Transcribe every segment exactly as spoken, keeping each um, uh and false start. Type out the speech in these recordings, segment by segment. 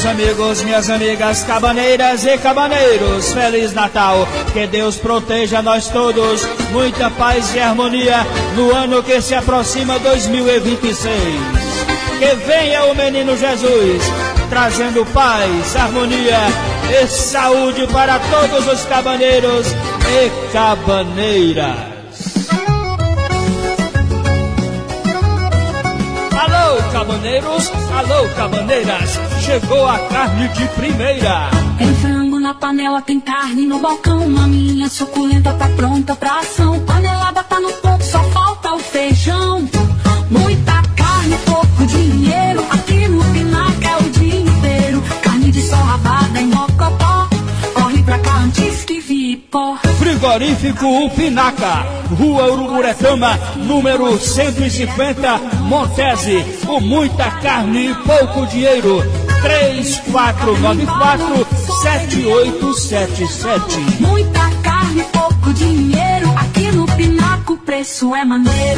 Meus amigos, minhas amigas, cabaneiras e cabaneiros, Feliz Natal. Que Deus proteja nós todos, muita paz e harmonia no ano que se aproxima dois mil e vinte e seis. Que venha o menino Jesus, trazendo paz, harmonia e saúde para todos os cabaneiros e cabaneiras. Alô, cabaneiros, alô, cabaneiras, chegou a carne de primeira. Tem frango na panela, tem carne no balcão, maminha suculenta tá pronta pra ação. Panelada tá no ponto, só falta o feijão. Muita carne, pouco dinheiro, aqui no Pinaca é o dia inteiro. Carne de sol rabada em mocotó, corre pra cá antes que vi pó. Frigorífico O Pinaca, Rua Uruburetama, número cento e cinquenta, Montese. Com muita carne e pouco dinheiro. três quatro nove quatro, sete oito sete sete. Muita carne, pouco dinheiro, aqui no Pinaca o preço é maneiro.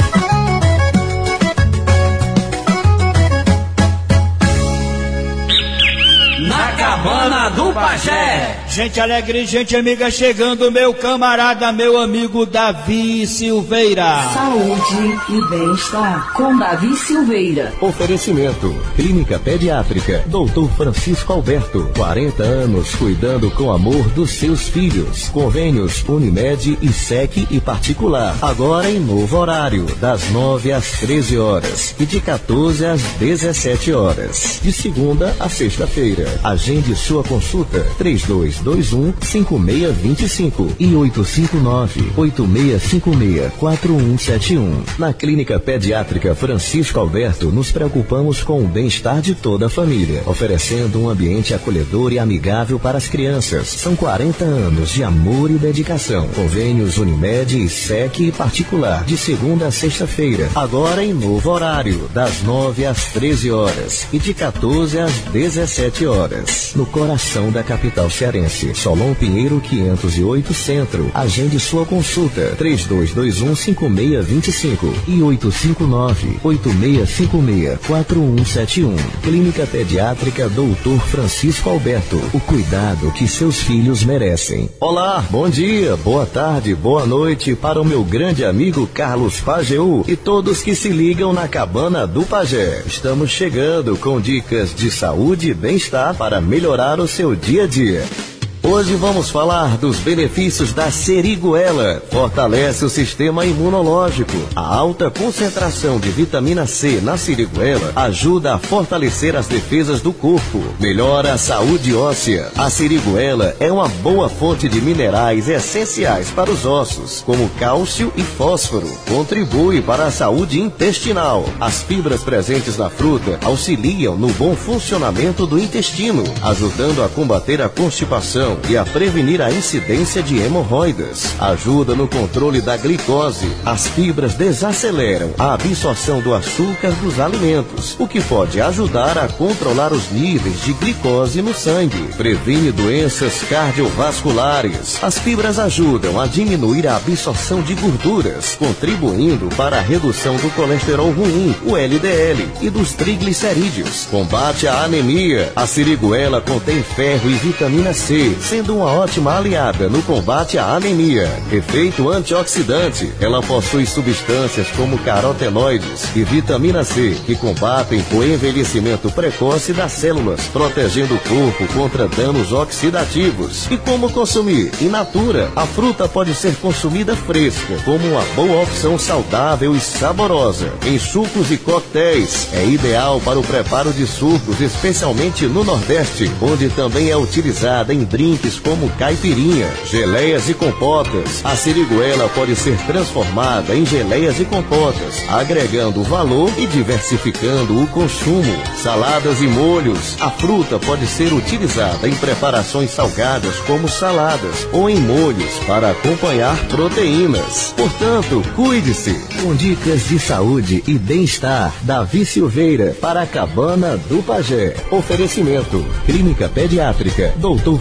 Na Cabana do Pajé. Gente alegre, gente amiga, chegando meu camarada, meu amigo Davi Silveira. Saúde e bem-estar com Davi Silveira. Oferecimento: Clínica Pediátrica doutor Francisco Alberto, quarenta anos cuidando com amor dos seus filhos. Convênios Unimed e S E C e particular. Agora em novo horário, das nove às treze horas e de quatorze às dezessete horas. De segunda a sexta-feira. Agende sua consulta três dois dois um, cinco seis dois cinco e oito cinco nove, oito seis cinco seis, quatro um sete um. Na Clínica Pediátrica Francisco Alberto, nos preocupamos com o bem-estar de toda a família, oferecendo um ambiente acolhedor e amigável para as crianças. São quarenta anos de amor e dedicação. Convênios Unimed e S E C e particular, de segunda a sexta-feira. Agora em novo horário, das nove às treze horas e de quatorze às dezessete horas. No coração da capital cearense. Solon Pinheiro quinhentos e oito Centro. Agende sua consulta três dois dois um, cinco seis dois cinco e oito cinco nove, oito seis cinco seis, quatro um sete um. Clínica Pediátrica doutor Francisco Alberto. O cuidado que seus filhos merecem. Olá, bom dia, boa tarde, boa noite para o meu grande amigo Carlos Pajeú e todos que se ligam na Cabana do Pajé. Estamos chegando com dicas de saúde e bem-estar para melhorar o seu dia a dia. Hoje vamos falar dos benefícios da seriguela. Fortalece o sistema imunológico. A alta concentração de vitamina C na seriguela ajuda a fortalecer as defesas do corpo. Melhora a saúde óssea. A seriguela é uma boa fonte de minerais essenciais para os ossos, como cálcio e fósforo. Contribui para a saúde intestinal. As fibras presentes na fruta auxiliam no bom funcionamento do intestino, ajudando a combater a constipação e a prevenir a incidência de hemorroidas. Ajuda no controle da glicose. As fibras desaceleram a absorção do açúcar dos alimentos, o que pode ajudar a controlar os níveis de glicose no sangue. Previne doenças cardiovasculares. As fibras ajudam a diminuir a absorção de gorduras, contribuindo para a redução do colesterol ruim, o L D L, e dos triglicerídeos. Combate a anemia. A seriguela contém ferro e vitamina C, sendo uma ótima aliada no combate à anemia. Efeito antioxidante. Ela possui substâncias como carotenoides e vitamina C, que combatem o envelhecimento precoce das células, protegendo o corpo contra danos oxidativos. E como consumir? In natura. A fruta pode ser consumida fresca, como uma boa opção saudável e saborosa. Em sucos e coquetéis. É ideal para o preparo de sucos, especialmente no Nordeste, onde também é utilizada em drinks como caipirinha, geleias e compotas. A seriguela pode ser transformada em geleias e compotas, agregando valor e diversificando o consumo. Saladas e molhos. A fruta pode ser utilizada em preparações salgadas como saladas ou em molhos para acompanhar proteínas. Portanto, cuide-se. Com dicas de saúde e bem-estar, Davi Silveira para a Cabana do Pajé. Oferecimento: Clínica Pediátrica doutor Francisco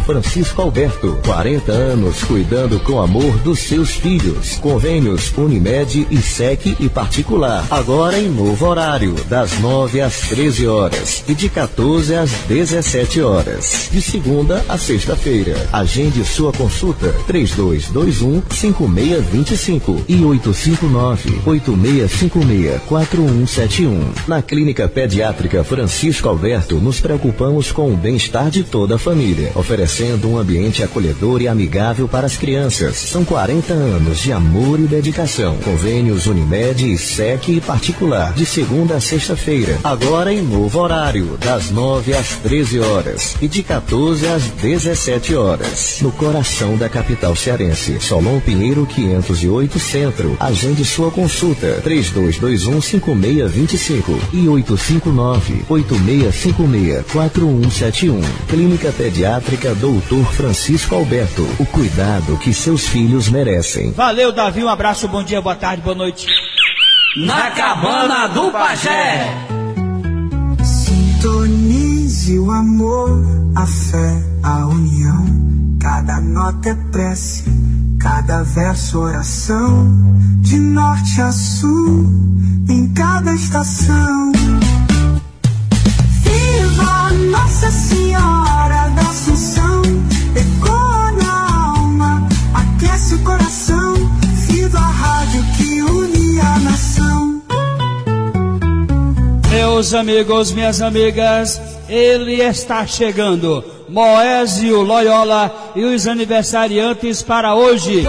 Francisco Alberto. quarenta anos cuidando com amor dos seus filhos. Convênios Unimed e S E C e particular. Agora em novo horário, das nove às treze horas e de quatorze às dezessete horas. De segunda a sexta-feira. Agende sua consulta três dois dois um, cinco seis dois cinco e oito cinco nove, oito seis cinco seis, quatro um sete um. Na Clínica Pediátrica Francisco Alberto, nos preocupamos com o bem-estar de toda a família, oferecendo um ambiente acolhedor e amigável para as crianças. São quarenta anos de amor e dedicação. Convênios Unimed e S E C e particular, de segunda a sexta-feira. Agora em novo horário, das nove às treze horas e de quatorze às dezessete horas. No coração da capital cearense. Solon Pinheiro quinhentos e oito Centro. Agende sua consulta três dois dois um, cinco seis dois cinco e oito cinco nove, oito seis cinco seis, quatro um sete um. Clínica Pediátrica doutor Francisco Alberto. O cuidado que seus filhos merecem. Valeu, Davi. Um abraço, bom dia, boa tarde, boa noite. Na Cabana do Pajé. Sintonize o amor, a fé, a união. Cada nota é prece, cada verso oração. De norte a sul, em cada estação. Viva Nossa Senhora da Assunção, ecoa na alma, aquece o coração. Viva a rádio que une a nação. Meus amigos, minhas amigas, ele está chegando. Moésio Loyola e os aniversariantes para hoje.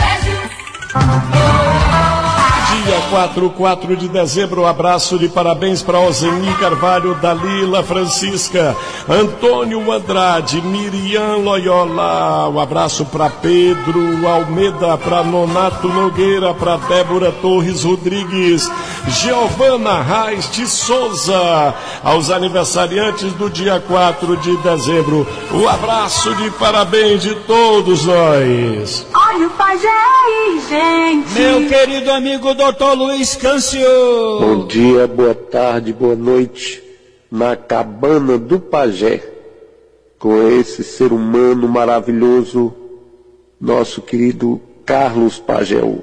Dia quatro, quatro de dezembro, um abraço de parabéns para Ozeni Carvalho, Dalila Francisca, Antônio Andrade, Miriam Loyola, um abraço para Pedro Almeida, para Nonato Nogueira, para Débora Torres Rodrigues, Giovana Reis de Souza, aos aniversariantes do dia quatro de dezembro, um abraço de parabéns de todos nós. Olha o pajé aí, gente. Meu querido amigo doutor Luiz Câncio. Bom dia, boa tarde, boa noite. Na Cabana do Pajé, com esse ser humano maravilhoso, nosso querido Carlos Pagel.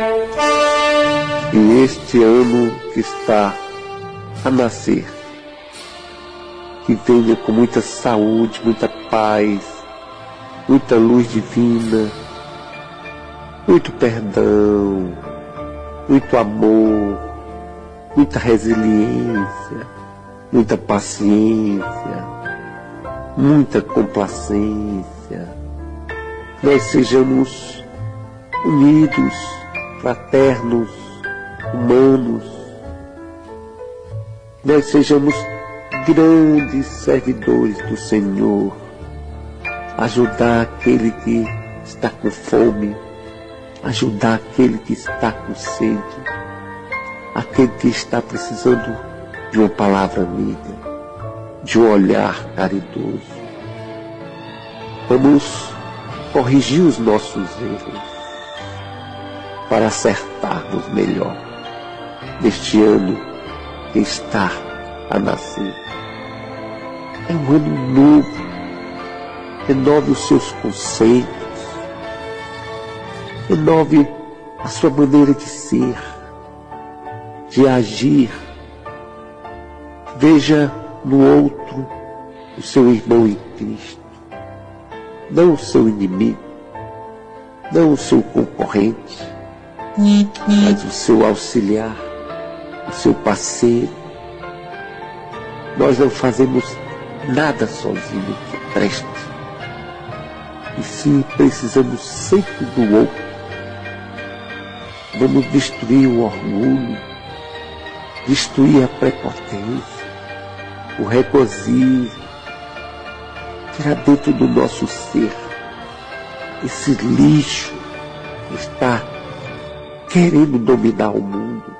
E este ano que está a nascer, que venha com muita saúde, muita paz, muita luz divina, muito perdão, muito amor, muita resiliência, muita paciência, muita complacência. Nós sejamos unidos, fraternos, humanos. Nós sejamos grandes servidores do Senhor. Ajudar aquele que está com fome, ajudar aquele que está com sede, aquele que está precisando de uma palavra amiga, de um olhar caridoso. Vamos corrigir os nossos erros para acertarmos melhor neste ano que está a nascer. É um ano novo. Renove os seus conceitos, renove a sua maneira de ser, de agir. Veja no outro o seu irmão em Cristo, não o seu inimigo, não o seu concorrente, mas o seu auxiliar, o seu parceiro. Nós não fazemos nada sozinho que preste, e sim precisamos sempre do outro. Vamos destruir o orgulho, destruir a prepotência, o regozijo, tirar dentro do nosso ser esse lixo que está querendo dominar o mundo.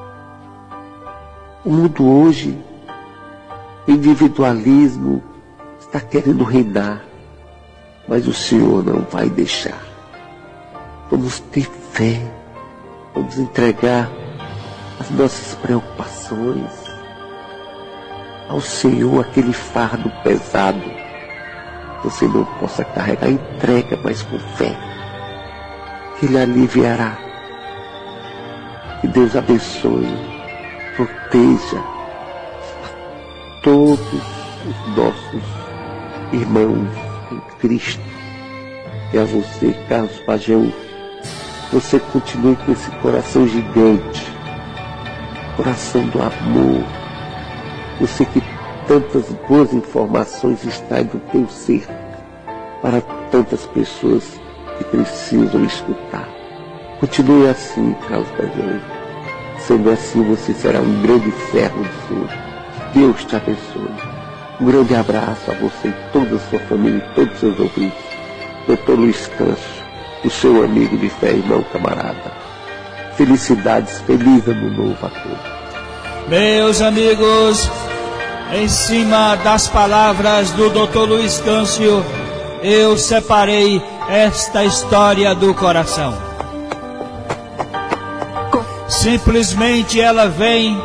O mundo hoje, o individualismo está querendo reinar, mas o Senhor não vai deixar. Vamos ter fé, vamos entregar as nossas preocupações ao Senhor, aquele fardo pesado você não possa carregar, entrega, mas com fé. Ele aliviará. Que Deus abençoe, proteja a todos os nossos irmãos em Cristo. E a você, Carlos Pajeú, você continue com esse coração gigante, coração do amor. Você que tantas boas informações extrai do teu ser para tantas pessoas que precisam escutar. Continue assim, Carlos Pajeú. Sendo assim, você será um grande servo do Senhor. Deus te abençoe. Um grande abraço a você e toda a sua família e todos os seus ouvintes. doutor Luiz Câncio, o seu amigo de fé, irmão, camarada. Felicidades, feliz ano novo a todos. Meus amigos, em cima das palavras do doutor Luiz Câncio, eu separei esta história do coração. Simplesmente ela vem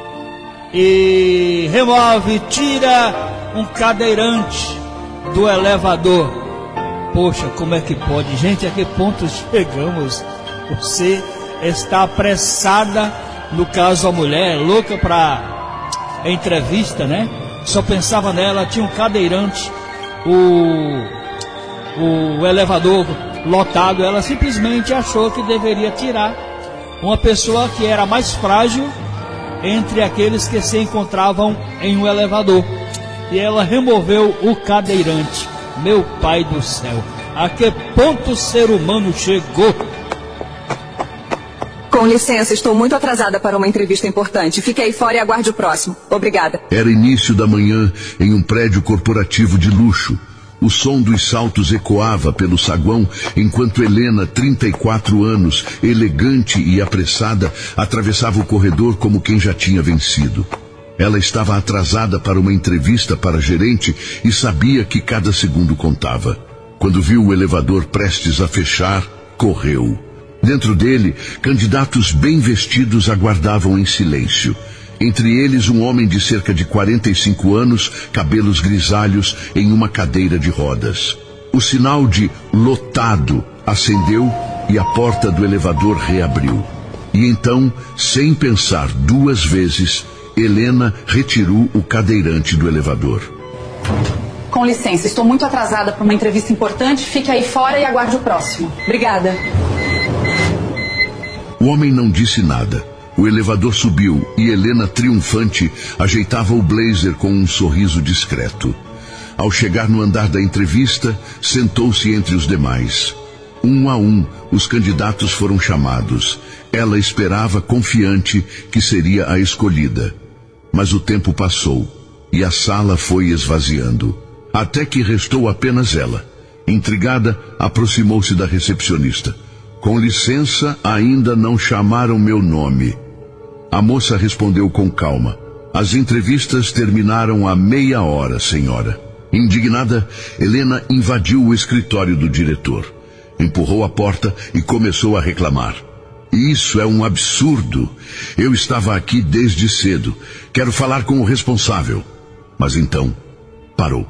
e remove, tira um cadeirante do elevador. Poxa, como é que pode? Gente, a que ponto chegamos? Você está apressada, no caso a mulher, louca para entrevista, né? Só pensava nela, tinha um cadeirante, o, o elevador lotado, ela simplesmente achou que deveria tirar uma pessoa que era mais frágil entre aqueles que se encontravam em um elevador. E ela removeu o cadeirante. Meu pai do céu, a que ponto o ser humano chegou? Com licença, estou muito atrasada para uma entrevista importante. Fique aí fora e aguarde o próximo. Obrigada. Era início da manhã em um prédio corporativo de luxo. O som dos saltos ecoava pelo saguão, enquanto Helena, trinta e quatro anos, elegante e apressada, atravessava o corredor como quem já tinha vencido. Ela estava atrasada para uma entrevista para gerente e sabia que cada segundo contava. Quando viu o elevador prestes a fechar, correu. Dentro dele, candidatos bem vestidos aguardavam em silêncio. Entre eles, um homem de cerca de quarenta e cinco anos, cabelos grisalhos, em uma cadeira de rodas. O sinal de lotado acendeu e a porta do elevador reabriu. E então, sem pensar duas vezes, Helena retirou o cadeirante do elevador. Com licença, estou muito atrasada para uma entrevista importante. Fique aí fora e aguarde o próximo. Obrigada. O homem não disse nada. O elevador subiu e Helena, triunfante, ajeitava o blazer com um sorriso discreto. Ao chegar no andar da entrevista, sentou-se entre os demais. Um a um, os candidatos foram chamados. Ela esperava, confiante, que seria a escolhida. Mas o tempo passou e a sala foi esvaziando, até que restou apenas ela. Intrigada, aproximou-se da recepcionista. Com licença, ainda não chamaram meu nome. A moça respondeu com calma. As entrevistas terminaram há meia hora, senhora. Indignada, Helena invadiu o escritório do diretor. Empurrou a porta e começou a reclamar. Isso é um absurdo. Eu estava aqui desde cedo. Quero falar com o responsável. Mas então, parou.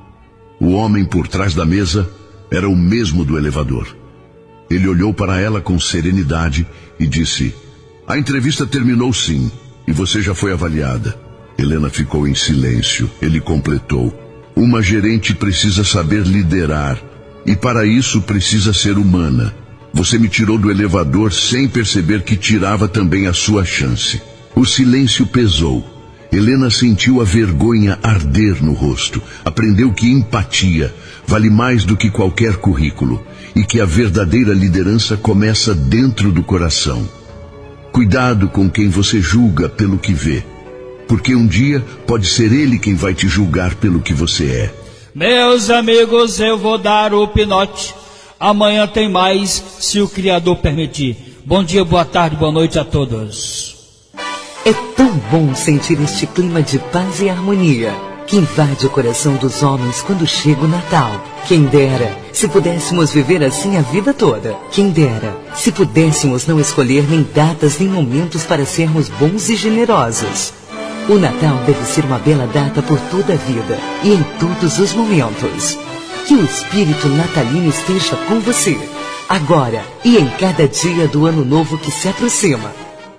O homem por trás da mesa era o mesmo do elevador. Ele olhou para ela com serenidade e disse: a entrevista terminou sim, e você já foi avaliada. Helena ficou em silêncio. Ele completou: uma gerente precisa saber liderar, e para isso precisa ser humana. Você me tirou do elevador sem perceber que tirava também a sua chance. O silêncio pesou. Helena sentiu a vergonha arder no rosto. Aprendeu que empatia vale mais do que qualquer currículo, e que a verdadeira liderança começa dentro do coração. Cuidado com quem você julga pelo que vê, porque um dia pode ser ele quem vai te julgar pelo que você é. Meus amigos, eu vou dar o pinote. Amanhã tem mais, se o Criador permitir. Bom dia, boa tarde, boa noite a todos. É tão bom sentir este clima de paz e harmonia que invade o coração dos homens quando chega o Natal. Quem dera, se pudéssemos viver assim a vida toda. Quem dera, se pudéssemos não escolher nem datas nem momentos para sermos bons e generosos. O Natal deve ser uma bela data por toda a vida e em todos os momentos. Que o espírito natalino esteja com você, agora e em cada dia do ano novo que se aproxima.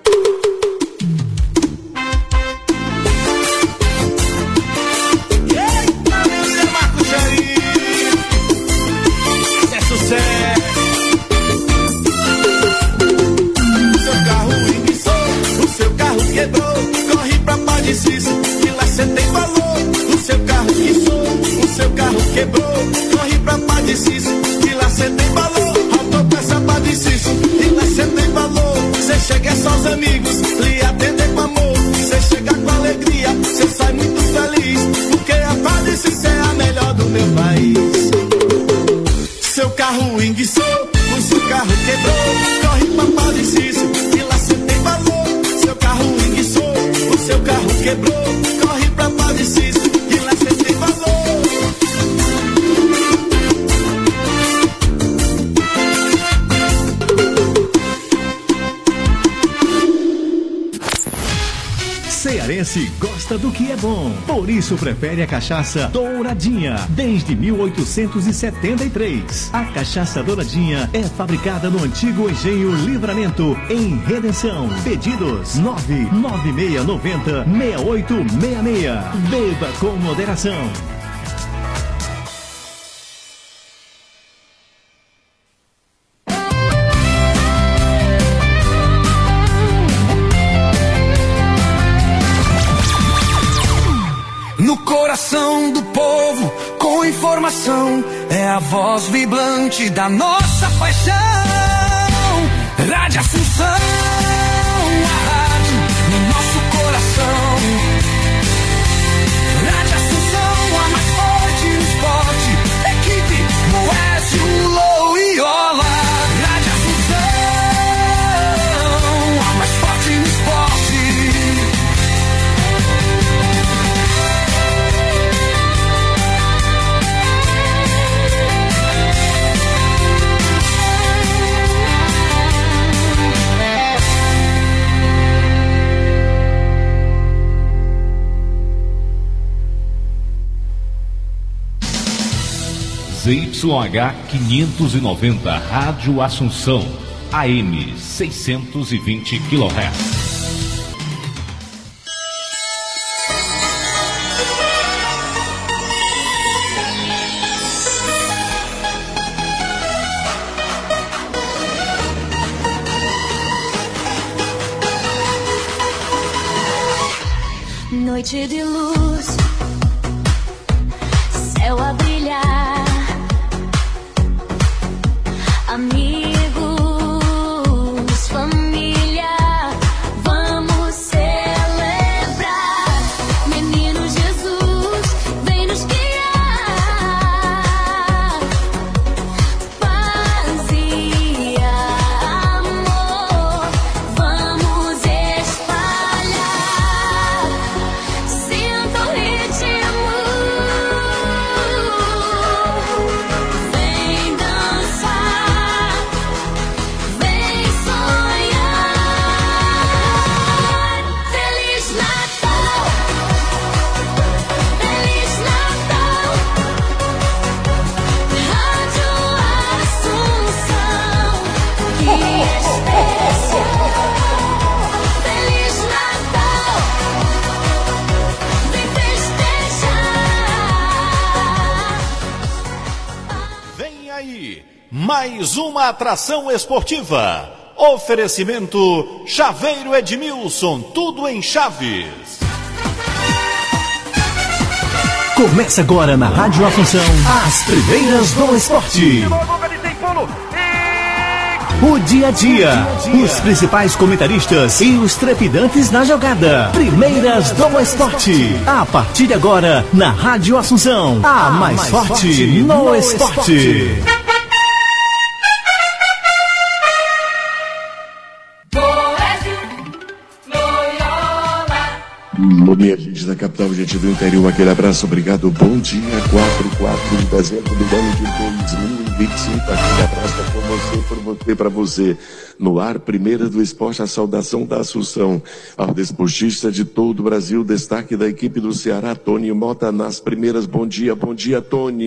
Que lá cê tem valor. O seu carro guiçou, o seu carro quebrou. Corre pra Padecício, que lá cê tem valor. Autopeça Padecício, que lá cê tem valor. Cê chega é só os amigos, lhe atender com amor. Cê chega com alegria, cê sai muito feliz. Porque a Padecício é a melhor do meu país. Seu carro enguiçou, o seu carro quebrou. Corre pra Padecício, que lá cê tem valor. Seu carro enguiçou, o seu carro quebrou, corre pra Padecício, que lá cê tem valor. Cearense gosta do que é bom, por isso prefere a cachaça Douradinha, desde mil oitocentos e setenta e três. A cachaça Douradinha é fabricada no antigo Engenho Livramento, em Redenção. Pedidos nove nove seis nove zero seis oito seis seis. Beba com moderação. Coração do povo, com informação, é a voz vibrante da nossa paixão. Rádio Assunção, a rádio no nosso coração. Rádio Assunção, a mais forte no esporte. Equipe Moésio, Loyola. Rádio Assunção, a mais forte no esporte. Z Y H quinhentos e noventa, Rádio Assunção, A M seiscentos e vinte quilohertz. Noite de luz, céu a brilhar, amigos, família, vamos celebrar. Menino Jesus vem nos guiar, paz e amor vamos espalhar. Sinta o ritmo, vem dançar, vem sonhar. Feliz Natal, Feliz Natal, Rádio Assunção, que especial. Feliz Natal, vem festejar. Vem aí, mais uma atração esportiva. Oferecimento Chaveiro Edmilson, tudo em chaves. Começa agora na Rádio Assunção, as primeiras do esporte. O dia a dia, os principais comentaristas e os trepidantes na jogada. Primeiras do esporte. A partir de agora, na Rádio Assunção, a mais forte no esporte. Minha gente da capital, gente do interior, aquele abraço, obrigado, bom dia, quatro, quatro de dezembro do ano de dois mil e vinte e cinco, aquele abraço é por você, por você, para você. No ar, primeira do esporte, a saudação da Assunção ao desportista de todo o Brasil, destaque da equipe do Ceará, Tony Mota nas primeiras, bom dia, bom dia,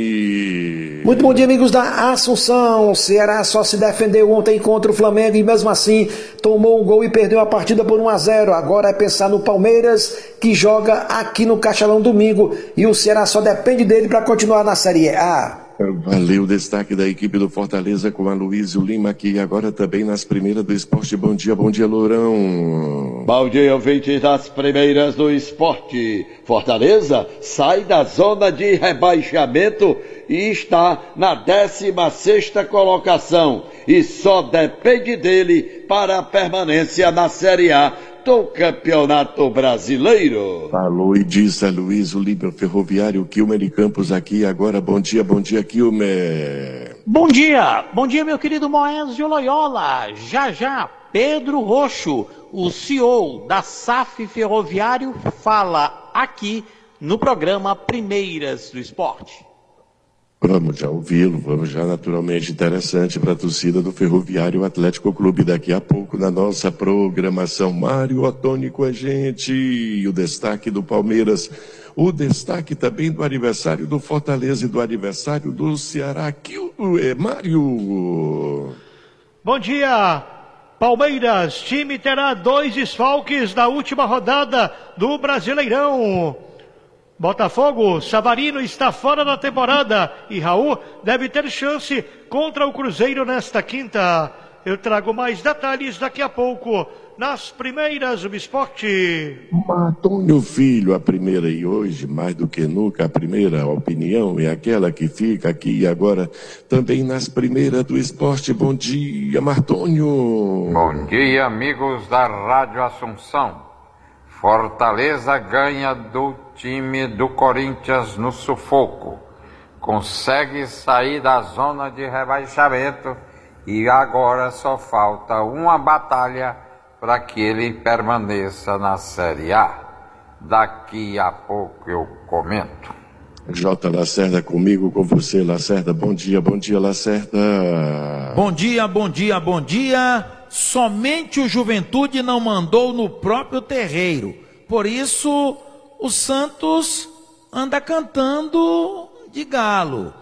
Tony. Muito bom dia, amigos da Assunção. O Ceará só se defendeu ontem contra o Flamengo e mesmo assim tomou um gol e perdeu a partida por um a zero. Agora é pensar no Palmeiras, que joga aqui no Castelão domingo, e o Ceará só depende dele para continuar na Série A. Valeu, destaque da equipe do Fortaleza com a Luísio Lima aqui agora também nas primeiras do esporte. Bom dia, bom dia, Lourão. Bom dia, ouvintes das primeiras do esporte. Fortaleza sai da zona de rebaixamento e está na décima sexta colocação e só depende dele para a permanência na Série A do Campeonato Brasileiro. Falou e disse a Luiz Olímpio Ferroviário, Kilmer e Campos aqui agora. Bom dia, bom dia, Kilmer. Bom dia, bom dia, meu querido Moésio Loyola. Já já, Pedro Roxo, o C E O da S A F Ferroviário, fala aqui no programa Primeiras do Esporte. Vamos já ouvi-lo, vamos já naturalmente interessante para a torcida do Ferroviário Atlético Clube daqui a pouco na nossa programação. Mário Ottoni com a gente, e o destaque do Palmeiras, o destaque também do aniversário do Fortaleza e do aniversário do Ceará. Aqui é Mário. Bom dia, Palmeiras, time terá dois desfalques na última rodada do Brasileirão. Botafogo, Savarino está fora da temporada e Raul deve ter chance contra o Cruzeiro nesta quinta. Eu trago mais detalhes daqui a pouco nas primeiras do esporte. Antônio Filho, a primeira, e hoje, mais do que nunca, a primeira opinião é aquela que fica aqui agora também nas primeiras do esporte. Bom dia, Martônio. Bom dia, amigos da Rádio Assunção. Fortaleza ganha do time do Corinthians no sufoco, consegue sair da zona de rebaixamento e agora só falta uma batalha para que ele permaneça na Série A. Daqui a pouco eu comento. J. Lacerda comigo, com você, Lacerda. Bom dia, bom dia, Lacerda. Bom dia, bom dia, bom dia. Somente o Juventude não mandou no próprio terreiro. Por isso, o Santos anda cantando de galo,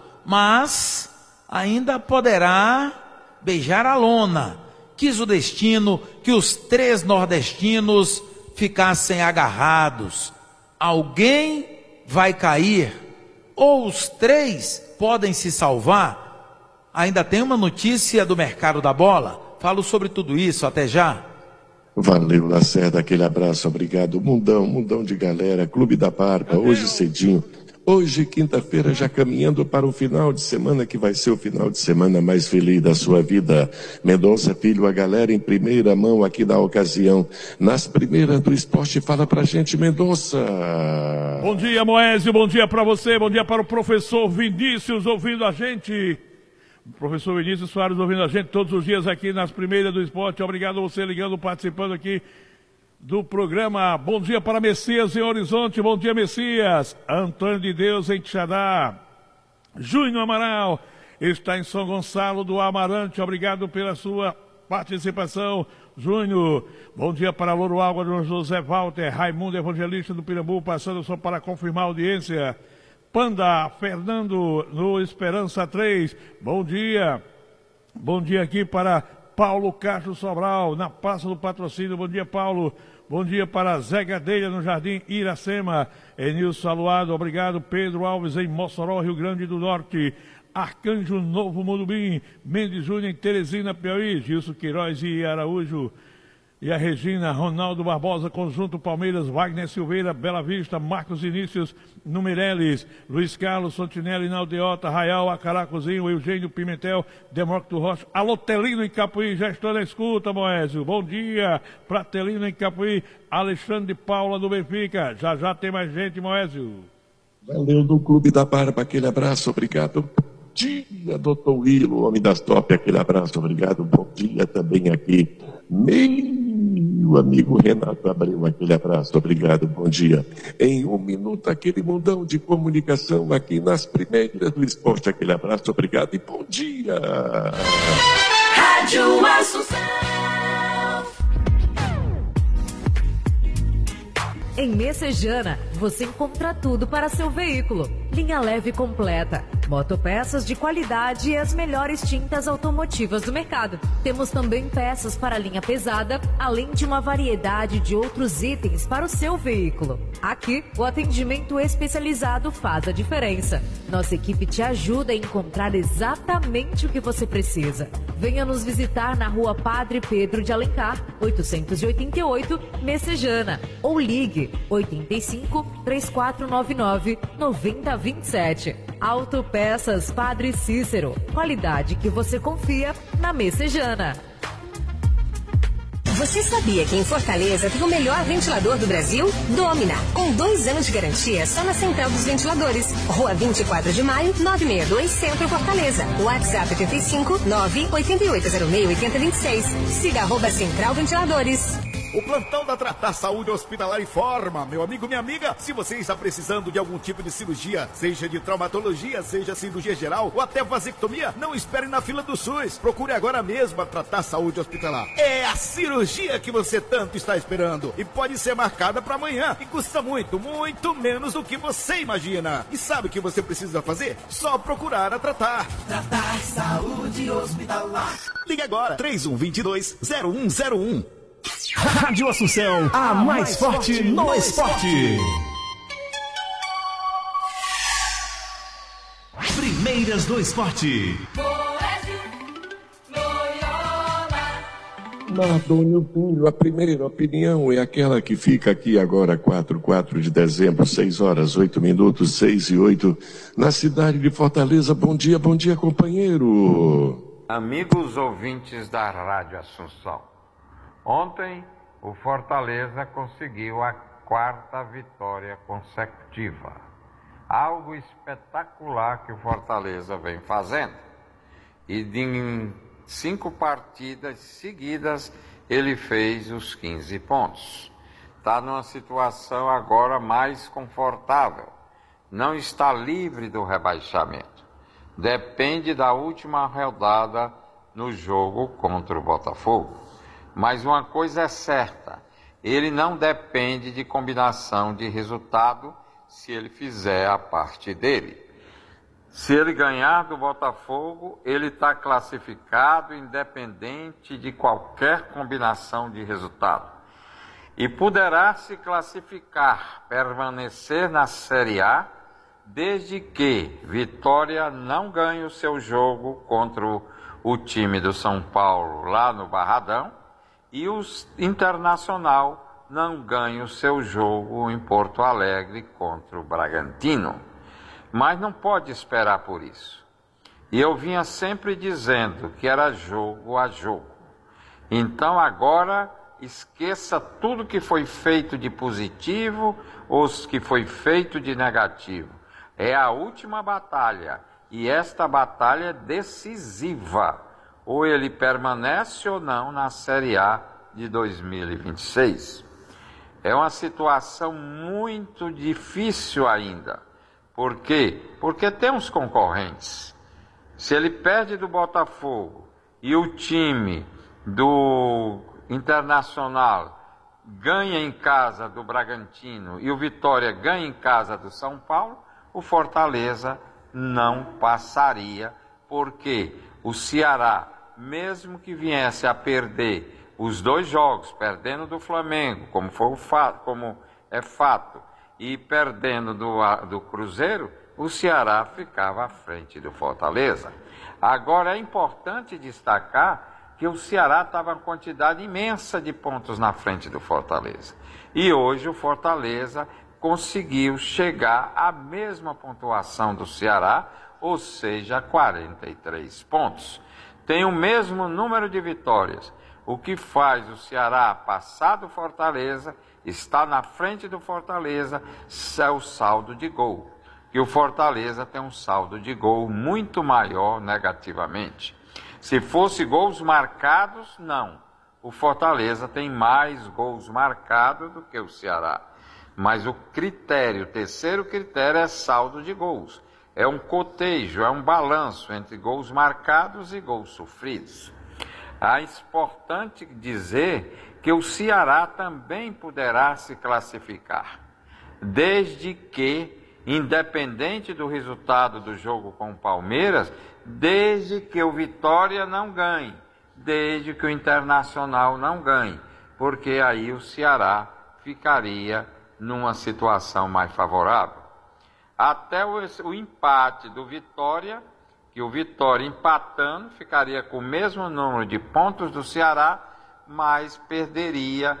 mas ainda poderá beijar a lona. Quis o destino que os três nordestinos ficassem agarrados. Alguém vai cair, ou os três podem se salvar. Ainda tem uma notícia do mercado da bola. Falo sobre tudo isso, até já. Valeu, Lacerda, aquele abraço, obrigado. Mundão, mundão de galera, Clube da Barba, hoje cedinho. Hoje, quinta-feira, já caminhando para o final de semana, que vai ser o final de semana mais feliz da sua vida. Mendonça Filho, a galera em primeira mão aqui da ocasião. Nas primeiras do esporte, fala pra gente, Mendonça. Bom dia, Moésio, bom dia para você, bom dia para o professor Vinícius ouvindo a gente. Professor Vinícius Soares ouvindo a gente todos os dias aqui nas primeiras do esporte. Obrigado a você ligando, participando aqui do programa. Bom dia para Messias em Horizonte. Bom dia, Messias. Antônio de Deus em Tixadá. Júnior Amaral está em São Gonçalo do Amarante. Obrigado pela sua participação, Júnior. Bom dia para Louro Alva, do José Walter. Raimundo Evangelista do Pirambu, passando só para confirmar a audiência. Panda, Fernando no Esperança três, bom dia, bom dia aqui para Paulo Castro Sobral, na Praça do Patrocínio, bom dia, Paulo, bom dia para Zé Gadelha no Jardim Iracema, Enilson Aluado, obrigado, Pedro Alves em Mossoró, Rio Grande do Norte, Arcanjo Novo Mudubim, Mendes Júnior em Teresina, Piauí, Gilson Queiroz e Araújo, e a Regina, Ronaldo Barbosa, Conjunto Palmeiras, Wagner Silveira, Bela Vista, Marcos Inícios, no Meireles, Luiz Carlos, Santinelli, Naldeota, Raial, Acaracozinho, Eugênio Pimentel, Demócrito Rocha, Alô Telino em Capuí, já estou na escuta, Moésio, bom dia, pra Telino em Capuí, Alexandre de Paula do Benfica, já já tem mais gente, Moésio. Valeu, do Clube da Barba, aquele abraço, obrigado. Bom dia, doutor Willo, homem das top, aquele abraço, obrigado, bom dia também aqui. Meio o amigo Renato Abreu, aquele abraço, obrigado, bom dia. Em um minuto, aquele mundão de comunicação aqui nas primeiras do esporte, aquele abraço, obrigado e bom dia. Rádio Assunção. Em Messejana, você encontra tudo para seu veículo. Linha leve completa, motopeças de qualidade e as melhores tintas automotivas do mercado. Temos também peças para a linha pesada, além de uma variedade de outros itens para o seu veículo. Aqui, o atendimento especializado faz a diferença. Nossa equipe te ajuda a encontrar exatamente o que você precisa. Venha nos visitar na rua Padre Pedro de Alencar, oitocentos e oitenta e oito, Messejana. Ou ligue oito cinco, três quatro nove nove, nove zero dois sete. Autopeças Padre Cícero. Qualidade que você confia na Messejana. Você sabia que em Fortaleza tem o melhor ventilador do Brasil? Domina, com dois anos de garantia só na Central dos Ventiladores. Rua vinte e quatro de maio, novecentos e sessenta e dois, Centro Fortaleza. WhatsApp oito cinco, nove oito oito zero seis, oito zero dois seis. Siga arroba Central Ventiladores. O plantão da Tratar Saúde Hospitalar informa, meu amigo, minha amiga, se você está precisando de algum tipo de cirurgia, seja de traumatologia, seja cirurgia geral ou até vasectomia, não espere na fila do SUS. Procure agora mesmo a Tratar Saúde Hospitalar. É a cirurgia que você tanto está esperando e pode ser marcada para amanhã e custa muito, muito menos do que você imagina. E sabe o que você precisa fazer? Só procurar a Tratar. Tratar Saúde Hospitalar. Ligue agora, três um dois dois, zero um zero um. Rádio Assunção, a mais forte no esporte. Primeiras do esporte. Mardônio Pinho, a primeira opinião é aquela que fica aqui agora, quatro, quatro de dezembro, seis horas, oito minutos, seis e oito, na cidade de Fortaleza. Bom dia, bom dia, companheiro. Amigos ouvintes da Rádio Assunção, ontem o Fortaleza conseguiu a quarta vitória consecutiva. Algo espetacular que o Fortaleza vem fazendo. E em cinco partidas seguidas ele fez os quinze pontos. Está numa situação agora mais confortável. Não está livre do rebaixamento. Depende da última rodada no jogo contra o Botafogo. Mas uma coisa é certa, ele não depende de combinação de resultado se ele fizer a parte dele. Se ele ganhar do Botafogo, ele está classificado independente de qualquer combinação de resultado. E poderá se classificar, permanecer na Série A, desde que Vitória não ganhe o seu jogo contra o, o time do São Paulo lá no Barradão, e o Internacional não ganha o seu jogo em Porto Alegre contra o Bragantino. Mas não pode esperar por isso. E eu vinha sempre dizendo que era jogo a jogo. Então agora esqueça tudo que foi feito de positivo ou que foi feito de negativo. É a última batalha e esta batalha é decisiva. Ou ele permanece ou não na Série A de dois mil e vinte e seis. É uma situação muito difícil ainda. Por quê? Porque temos concorrentes. Se ele perde do Botafogo e o time do Internacional ganha em casa do Bragantino e o Vitória ganha em casa do São Paulo, o Fortaleza não passaria, porque o Ceará, mesmo que viesse a perder os dois jogos, perdendo do Flamengo, como, foi o fato, como é fato, e perdendo do, do Cruzeiro, o Ceará ficava à frente do Fortaleza. Agora é importante destacar que o Ceará estava com quantidade imensa de pontos na frente do Fortaleza. E hoje o Fortaleza conseguiu chegar à mesma pontuação do Ceará, ou seja, quarenta e três pontos. Tem o mesmo número de vitórias, o que faz o Ceará passar do Fortaleza, está na frente do Fortaleza, é o saldo de gol. E o Fortaleza tem um saldo de gol muito maior negativamente. Se fosse gols marcados, não. o Fortaleza tem mais gols marcados do que o Ceará. Mas o critério, o terceiro critério é saldo de gols. É um cotejo, é um balanço entre gols marcados e gols sofridos. É importante dizer que o Ceará também poderá se classificar, desde que, independente do resultado do jogo com o Palmeiras, desde que o Vitória não ganhe, desde que o Internacional não ganhe, porque aí o Ceará ficaria numa situação mais favorável. Até o, o empate do Vitória, que o Vitória empatando ficaria com o mesmo número de pontos do Ceará, mas perderia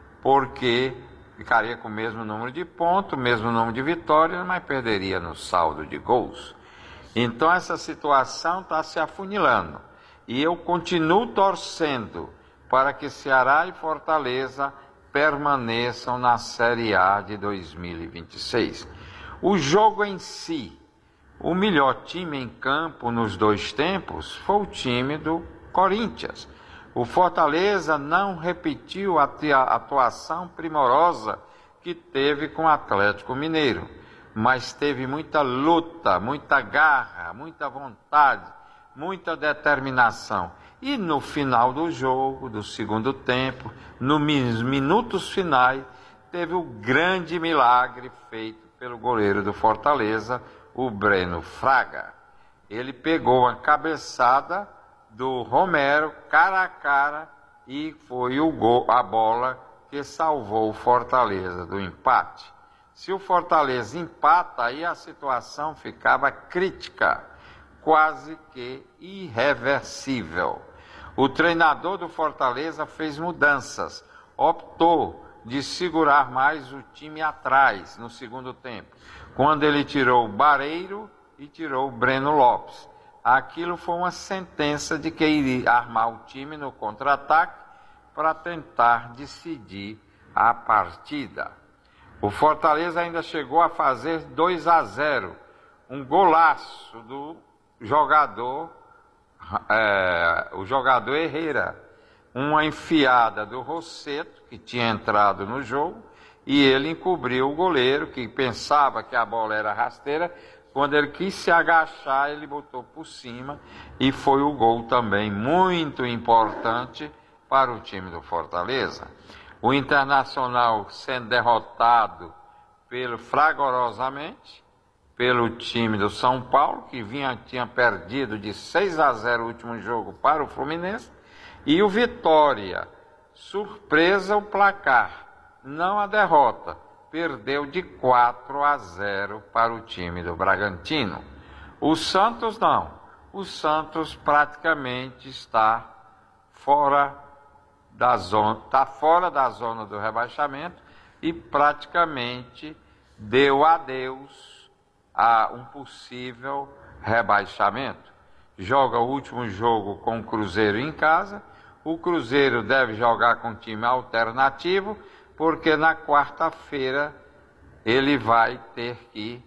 porque ficaria com o mesmo número de pontos, o mesmo número de vitórias, mas perderia no saldo de gols. Então essa situação está se afunilando. E eu continuo torcendo para que Ceará e Fortaleza permaneçam na Série A de dois mil e vinte e seis. O jogo em si, o melhor time em campo nos dois tempos foi o time do Corinthians. O Fortaleza não repetiu a atuação primorosa que teve com o Atlético Mineiro, mas teve muita luta, muita garra, muita vontade, muita determinação. E no final do jogo, do segundo tempo, nos minutos finais, teve o grande milagre feito pelo goleiro do Fortaleza, o Breno Fraga. Ele pegou a cabeçada do Romero, cara a cara, e foi o gol, a bola que salvou o Fortaleza do empate. Se o Fortaleza empata, aí a situação ficava crítica, quase que irreversível. O treinador do Fortaleza fez mudanças, optou de segurar mais o time atrás no segundo tempo, quando ele tirou o Bareiro e tirou o Breno Lopes. Aquilo foi uma sentença de que iria armar o time no contra-ataque para tentar decidir a partida. O Fortaleza ainda chegou a fazer dois a zero, um golaço do jogador, é, o jogador Herrera, uma enfiada do Rosseto, que tinha entrado no jogo, e ele encobriu o goleiro, que pensava que a bola era rasteira. Quando ele quis se agachar, ele botou por cima, e foi o gol também muito importante para o time do Fortaleza. O Internacional sendo derrotado pelo, fragorosamente pelo time do São Paulo, que vinha, tinha perdido de seis a zero o último jogo para o Fluminense, e o Vitória, surpresa o placar, não a derrota, perdeu de quatro a zero para o time do Bragantino. O Santos não, o Santos praticamente está fora da zona, está fora da zona do rebaixamento e praticamente deu adeus a um possível rebaixamento. Joga o último jogo com o Cruzeiro em casa. O Cruzeiro deve jogar com time alternativo, porque na quarta-feira ele vai ter que,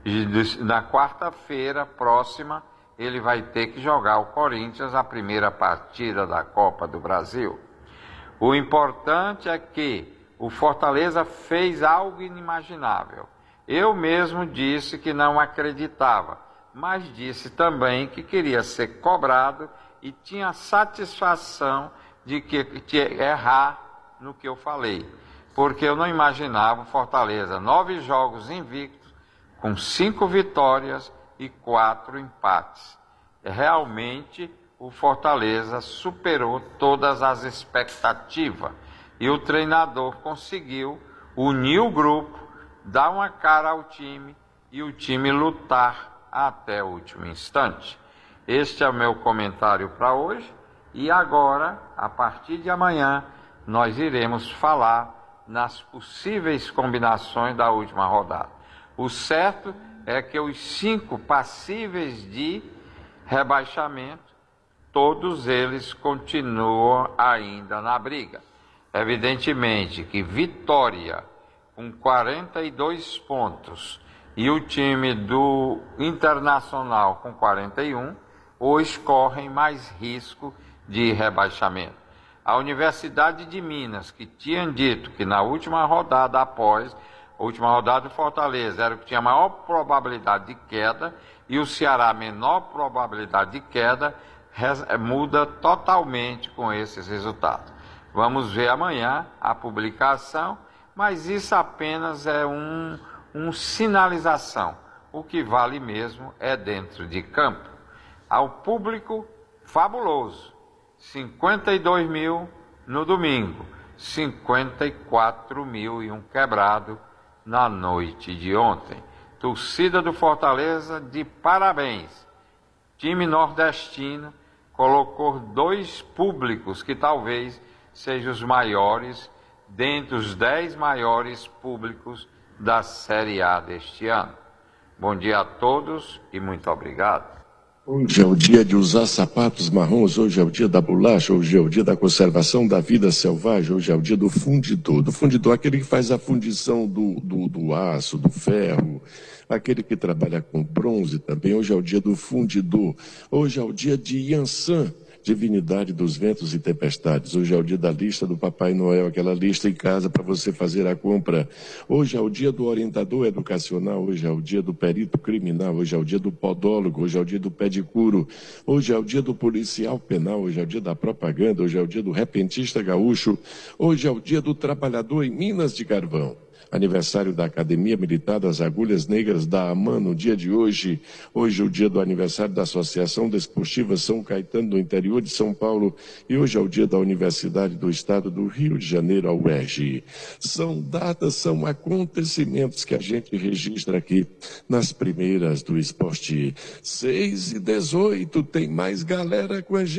na quarta-feira próxima, ele vai ter que jogar o Corinthians a primeira partida da Copa do Brasil. O importante é que o Fortaleza fez algo inimaginável. Eu mesmo disse que não acreditava, mas disse também que queria ser cobrado e tinha satisfação de que de errar no que eu falei, porque eu não imaginava o Fortaleza nove jogos invictos, com cinco vitórias e quatro empates. Realmente o Fortaleza superou todas as expectativas e o treinador conseguiu unir o grupo, dar uma cara ao time e o time lutar até o último instante. Este é o meu comentário para hoje e agora, a partir de amanhã, nós iremos falar nas possíveis combinações da última rodada. O certo é que os cinco passíveis de rebaixamento, todos eles continuam ainda na briga. Evidentemente que Vitória, com quarenta e dois pontos, e o time do Internacional com quarenta e um, hoje correm mais risco de rebaixamento. A Universidade de Minas, que tinha dito que na última rodada após, a última rodada de Fortaleza era o que tinha maior probabilidade de queda, e o Ceará menor probabilidade de queda, res, muda totalmente com esses resultados. Vamos ver amanhã a publicação, mas isso apenas é um, um sinalização. O que vale mesmo é dentro de campo. Ao público, fabuloso. cinquenta e dois mil no domingo, cinquenta e quatro mil e um quebrado na noite de ontem. Torcida do Fortaleza, de parabéns. Time nordestino colocou dois públicos que talvez sejam os maiores, dentre os dez maiores públicos da Série A deste ano. Bom dia a todos e muito obrigado. Hoje é o dia de usar sapatos marrons, hoje é o dia da bolacha, hoje é o dia da conservação da vida selvagem, hoje é o dia do fundidor. Do fundidor, aquele que faz a fundição do, do, do aço, do ferro, aquele que trabalha com bronze também. Hoje é o dia do fundidor. Hoje é o dia de Yansan, divindade dos ventos e tempestades. Hoje é o dia da lista do Papai Noel, aquela lista em casa para você fazer a compra. Hoje é o dia do orientador educacional, hoje é o dia do perito criminal, hoje é o dia do podólogo, hoje é o dia do pedicuro, hoje é o dia do policial penal, hoje é o dia da propaganda, hoje é o dia do repentista gaúcho, hoje é o dia do trabalhador em Minas de Carvão. Aniversário da Academia Militar das Agulhas Negras da AMAN no dia de hoje. Hoje é o dia do aniversário da Associação Desportiva São Caetano do interior de São Paulo. E hoje é o dia da Universidade do Estado do Rio de Janeiro, a U E R J. São datas, são acontecimentos que a gente registra aqui nas primeiras do esporte. seis e dezoito, tem mais galera com a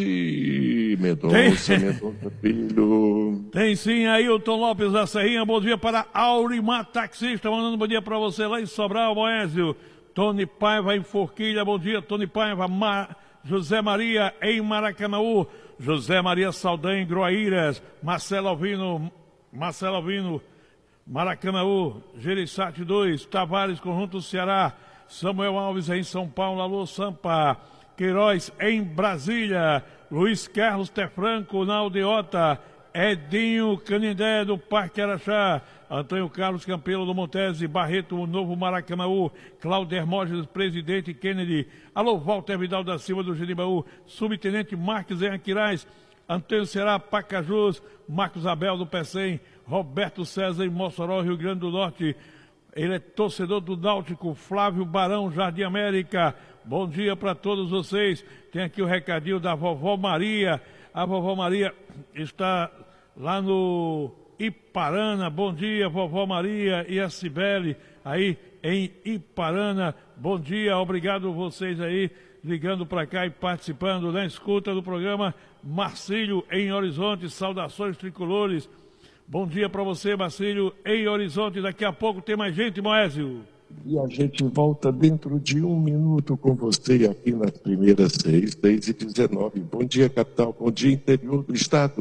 gente. Mendonça, Mendonça Filho. Tem sim, Ailton Lopes da Serrinha, bom dia para Aurimar Taxista, mandando um bom dia para você lá em Sobral, Moésio. Tony Paiva em Forquilha, bom dia, Tony Paiva. Mar... José Maria em Maracanaú, José Maria Saldanha em Groaíras, Marcelo Alvino, Marcelo Alvino, Maracanaú, Gerissati dois, Tavares, Conjunto Ceará, Samuel Alves em São Paulo, alô Sampa, Queiroz em Brasília, Luiz Carlos Tefranco na Aldeota, Edinho Canindé do Parque Araxá, Antônio Carlos Campelo do Montese, Barreto, Novo Maracanaú, Cláudio Hermógenes, Presidente Kennedy, alô Walter Vidal da Silva do Genibaú, Subtenente Marques em Aquiraz, Antônio Ceará, Pacajus, Marcos Abel do Pecém, Roberto César em Mossoró, Rio Grande do Norte, ele é torcedor do Náutico, Flávio Barão, Jardim América, bom dia para todos vocês, tem aqui o recadinho da vovó Maria, a vovó Maria está lá no Iparana, bom dia vovó Maria e a Cibele aí em Iparana, bom dia, obrigado vocês aí ligando para cá e participando na escuta do programa. Marcílio em Horizonte, saudações tricolores, bom dia para você Marcílio em Horizonte, daqui a pouco tem mais gente, Moésio. E a gente volta dentro de um minuto com você aqui nas primeiras seis, dez e dezenove. Bom dia, capital. Bom dia, interior do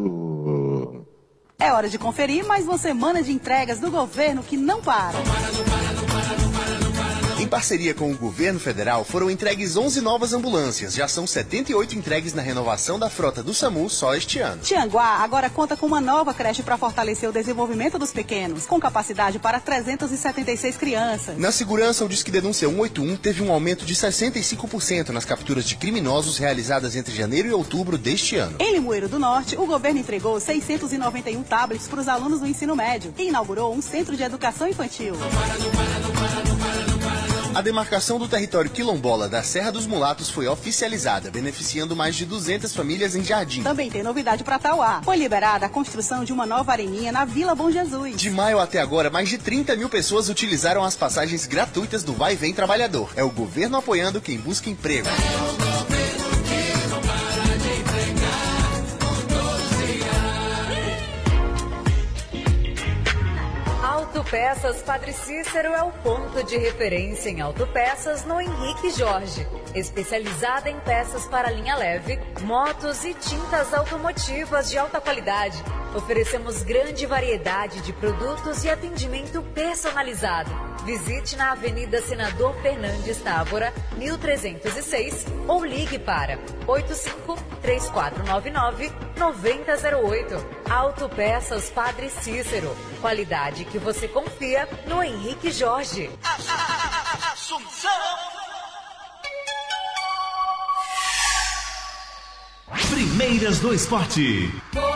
estado. É hora de conferir mais uma semana de entregas do governo que não para. Em parceria com o governo federal, foram entregues onze novas ambulâncias. Já são setenta e oito entregues na renovação da frota do SAMU só este ano. Tianguá agora conta com uma nova creche para fortalecer o desenvolvimento dos pequenos, com capacidade para trezentas e setenta e seis crianças. Na segurança, o Disque Denúncia cento e oitenta e um teve um aumento de sessenta e cinco por cento nas capturas de criminosos realizadas entre janeiro e outubro deste ano. Em Limoeiro do Norte, o governo entregou seiscentos e noventa e um tablets para os alunos do ensino médio e inaugurou um centro de educação infantil. A demarcação do território quilombola da Serra dos Mulatos foi oficializada, beneficiando mais de duzentas famílias em Jardim. Também tem novidade para Tauá. Foi liberada a construção de uma nova areninha na Vila Bom Jesus. De maio até agora, mais de trinta mil pessoas utilizaram as passagens gratuitas do Vai e Vem Trabalhador. É o governo apoiando quem busca emprego. Autopeças Padre Cícero é o ponto de referência em autopeças no Henrique Jorge. Especializada em peças para linha leve, motos e tintas automotivas de alta qualidade. Oferecemos grande variedade de produtos e atendimento personalizado. Visite na Avenida Senador Fernandes Távora, mil trezentos e seis, ou ligue para oito cinco, três quatro nove nove, nove zero zero oito. Autopeças Padre Cícero. Qualidade que você confia no Henrique Jorge. Assunção! Primeiras do Esporte.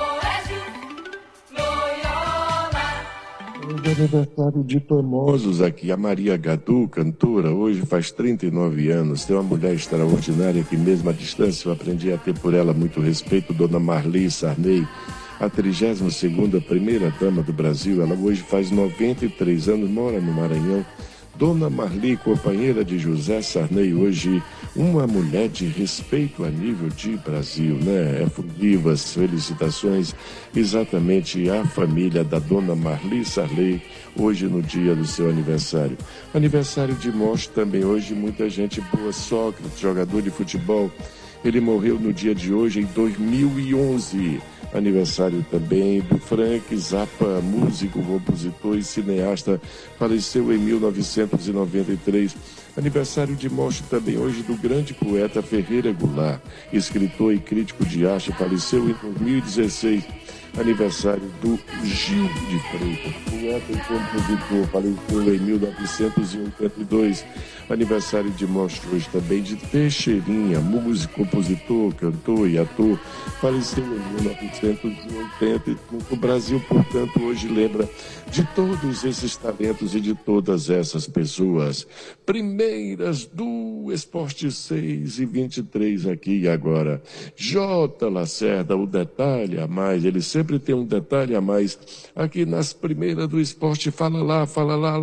Hoje é aniversário de famosos aqui. A Maria Gadu, cantora, hoje faz trinta e nove anos. Tem uma mulher extraordinária que mesmo à distância eu aprendi a ter por ela muito respeito, Dona Marli Sarney, a trigésima segunda primeira dama do Brasil. Ela hoje faz noventa e três anos, mora no Maranhão. Dona Marli, companheira de José Sarney, hoje uma mulher de respeito a nível de Brasil, né? É vivas, felicitações exatamente à família da Dona Marli Sarney, hoje no dia do seu aniversário. Aniversário de morte também hoje, muita gente boa. Sócrates, jogador de futebol, ele morreu no dia de hoje, em dois mil e onze. Aniversário também do Frank Zappa, músico, compositor e cineasta, faleceu em mil novecentos e noventa e três. Aniversário de morte também hoje do grande poeta Ferreira Goulart, escritor e crítico de arte, faleceu em dois mil e dezesseis. Aniversário do Gil de Freitas, poeta e compositor, faleceu em mil novecentos e oitenta e dois. Aniversário de morte hoje também de Teixeirinha, músico, compositor, cantor e ator, faleceu em mil novecentos e oitenta e cinco. O Brasil, portanto, hoje lembra de todos esses talentos e de todas essas pessoas. Primeiras do Esporte seis e vinte e três aqui e agora. J. Lacerda, o detalhe a mais, ele sempre tem um detalhe a mais aqui nas primeiras do esporte. Fala lá, fala lá,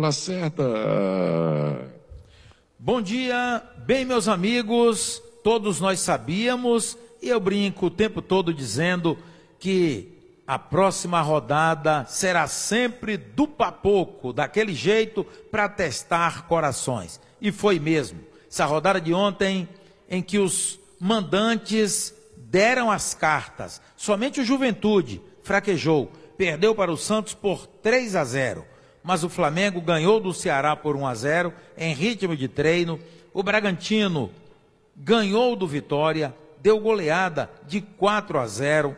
Lacerda. Bom dia, bem meus amigos, todos nós sabíamos, e eu brinco o tempo todo dizendo que a próxima rodada será sempre do papoco, daquele jeito para testar corações. E foi mesmo. Essa rodada de ontem em que os mandantes deram as cartas, somente o Juventude fraquejou, perdeu para o Santos por três a zero. Mas o Flamengo ganhou do Ceará por um a zero, em ritmo de treino. O Bragantino ganhou do Vitória, deu goleada de quatro a zero.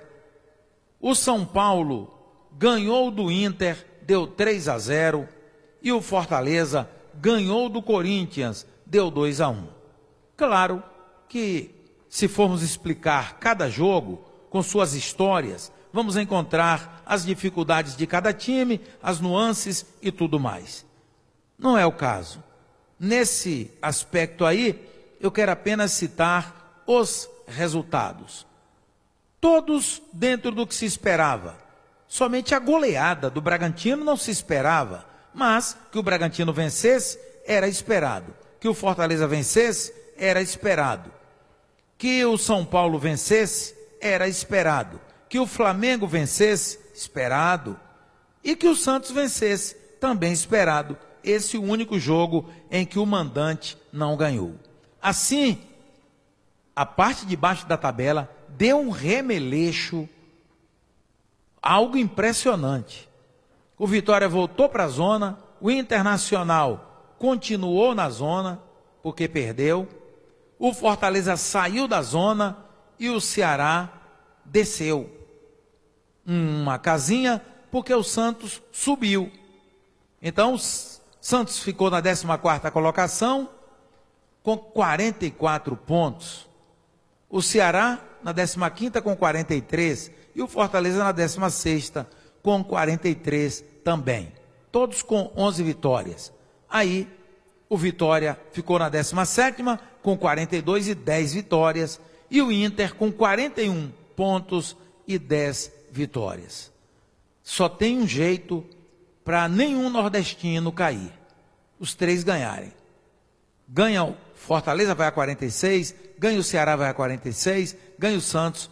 O São Paulo ganhou do Inter, deu três a zero. E o Fortaleza ganhou do Corinthians, deu dois a um. Claro que, se formos explicar cada jogo com suas histórias, vamos encontrar as dificuldades de cada time, as nuances e tudo mais. Não é o caso. Nesse aspecto aí, eu quero apenas citar os resultados. Todos dentro do que se esperava. Somente a goleada do Bragantino não se esperava, mas que o Bragantino vencesse era esperado. Que o Fortaleza vencesse era esperado. Que o São Paulo vencesse era esperado. Que o Flamengo vencesse, esperado, e que o Santos vencesse, também esperado. Esse é o único jogo em que o mandante não ganhou. Assim, a parte de baixo da tabela deu um remeleixo, algo impressionante. O Vitória voltou para a zona, o Internacional continuou na zona, porque perdeu, o Fortaleza saiu da zona e o Ceará desceu uma casinha, porque o Santos subiu. Então o Santos ficou na décima quarta colocação com quarenta e quatro pontos. O Ceará na décima quinta com quarenta e três e o Fortaleza na décima sexta com quarenta e três também. Todos com onze vitórias. Aí o Vitória ficou na décima sétima com quarenta e dois e dez vitórias e o Inter com quarenta e um pontos e dez vitórias. Só tem um jeito para nenhum nordestino cair. Os três ganharem. Ganha o Fortaleza, vai a quarenta e seis, ganha o Ceará, vai a quarenta e seis, ganha o Santos.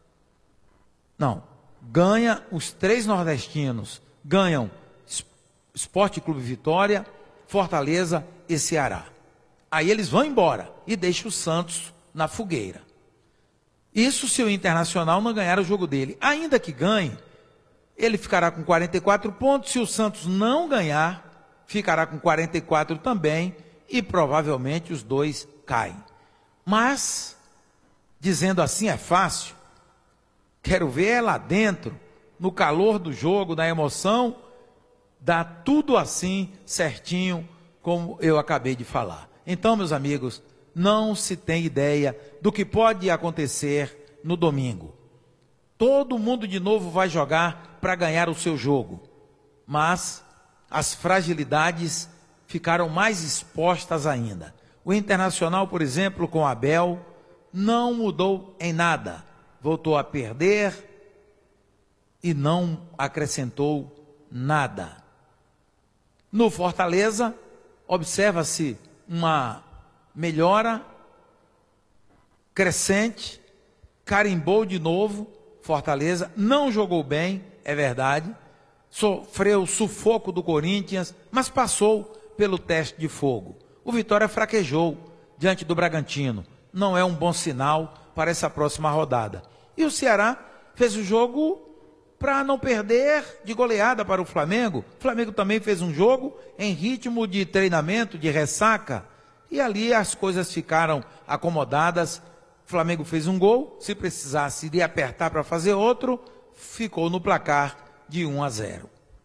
Não, ganha os três nordestinos, ganham Sport Clube Vitória, Fortaleza e Ceará. Aí eles vão embora e deixam o Santos na fogueira. Isso se o Internacional não ganhar o jogo dele. Ainda que ganhe, ele ficará com quarenta e quatro pontos. Se o Santos não ganhar, ficará com quarenta e quatro também, e provavelmente os dois caem. Mas, dizendo assim é fácil, quero ver é lá dentro, no calor do jogo, na emoção, dá tudo assim, certinho, como eu acabei de falar. Então, meus amigos, não se tem ideia do que pode acontecer no domingo. Todo mundo de novo vai jogar para ganhar o seu jogo, mas as fragilidades ficaram mais expostas ainda. O Internacional, por exemplo, com Abel, não mudou em nada. Voltou a perder e não acrescentou nada. No Fortaleza, observa-se uma melhora crescente, carimbou de novo. Fortaleza não jogou bem, é verdade, sofreu sufoco do Corinthians, mas passou pelo teste de fogo. O Vitória fraquejou diante do Bragantino, não é um bom sinal para essa próxima rodada. E o Ceará fez o jogo para não perder de goleada para o Flamengo. O Flamengo também fez um jogo em ritmo de treinamento, de ressaca, e ali as coisas ficaram acomodadas. O Flamengo fez um gol, se precisasse de apertar para fazer outro, ficou no placar de um a zero.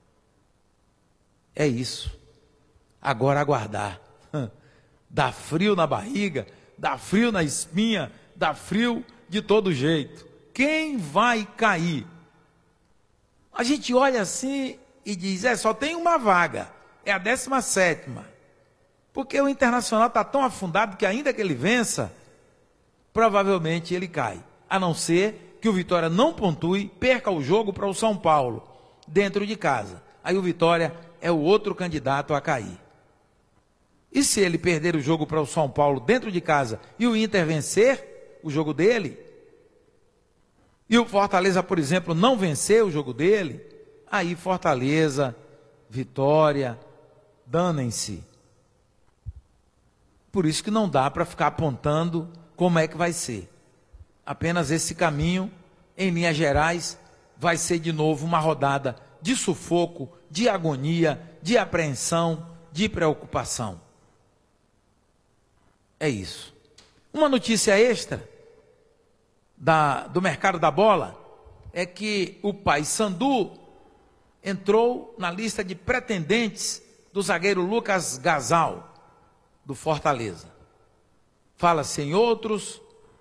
É isso. Agora aguardar. Dá frio na barriga, dá frio na espinha, dá frio de todo jeito. Quem vai cair? A gente olha assim e diz, é, só tem uma vaga, é a décima sétima. Porque o Internacional está tão afundado que ainda que ele vença, provavelmente ele cai. A não ser que o Vitória não pontue, perca o jogo para o São Paulo, dentro de casa. Aí o Vitória é o outro candidato a cair. E se ele perder o jogo para o São Paulo dentro de casa e o Inter vencer o jogo dele, e o Fortaleza, por exemplo, não vencer o jogo dele, aí Fortaleza, Vitória, danem-se. Por isso que não dá para ficar apontando como é que vai ser. Apenas esse caminho, em linhas gerais, vai ser de novo uma rodada de sufoco, de agonia, de apreensão, de preocupação. É isso. Uma notícia extra da, do mercado da bola é que o Paysandu entrou na lista de pretendentes do zagueiro Lucas Gasal, do Fortaleza. Fala-se em outros,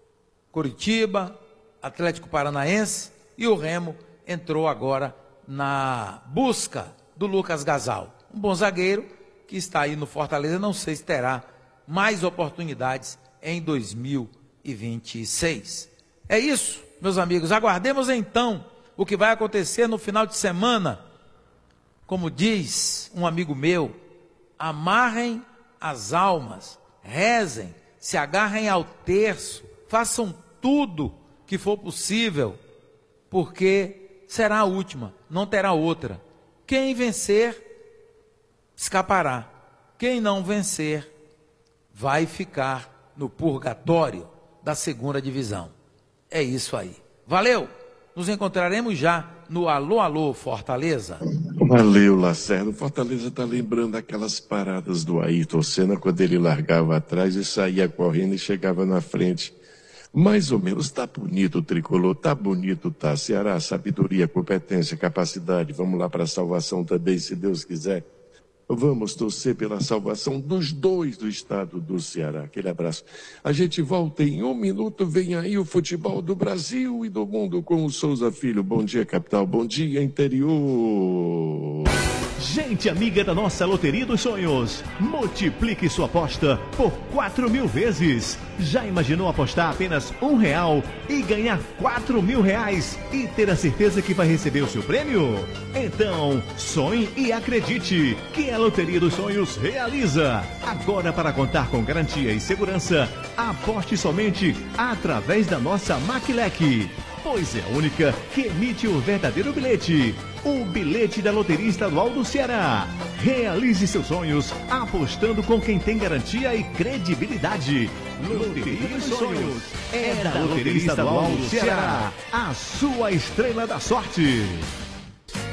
Coritiba, Atlético Paranaense, e o Remo entrou agora na busca do Lucas Gasal. Um bom zagueiro que está aí no Fortaleza, não sei se terá mais oportunidades em dois mil e vinte e seis. É isso, meus amigos, aguardemos então o que vai acontecer no final de semana. Como diz um amigo meu, amarrem as almas, rezem, se agarrem ao terço, façam tudo que for possível, porque será a última, não terá outra. Quem vencer, escapará. Quem não vencer, vai ficar no purgatório da segunda divisão. É isso aí. Valeu! Nos encontraremos já no Alô, Alô, Fortaleza. Valeu, Lacerda. O Fortaleza está lembrando aquelas paradas do Ayrton Senna, quando ele largava atrás e saía correndo e chegava na frente. Mais ou menos, tá bonito o tricolor, tá bonito, tá. Ceará, sabedoria, competência, capacidade. Vamos lá para a salvação também, se Deus quiser. Vamos torcer pela salvação dos dois do estado do Ceará. Aquele abraço. A gente volta em um minuto. Vem aí o futebol do Brasil e do mundo com o Souza Filho. Bom dia, capital. Bom dia, interior. Gente amiga da nossa Loteria dos Sonhos, multiplique sua aposta por quatro mil vezes. Já imaginou apostar apenas um real e ganhar quatro mil reais e ter a certeza que vai receber o seu prêmio? Então, sonhe e acredite que a Loteria dos Sonhos realiza. Agora, para contar com garantia e segurança, aposte somente através da nossa Maquilec, pois é a única que emite o verdadeiro bilhete. O bilhete da Loteria Estadual do Ceará. Realize seus sonhos apostando com quem tem garantia e credibilidade. Loteria dos Sonhos é da Loteria Estadual do Ceará, a sua estrela da sorte.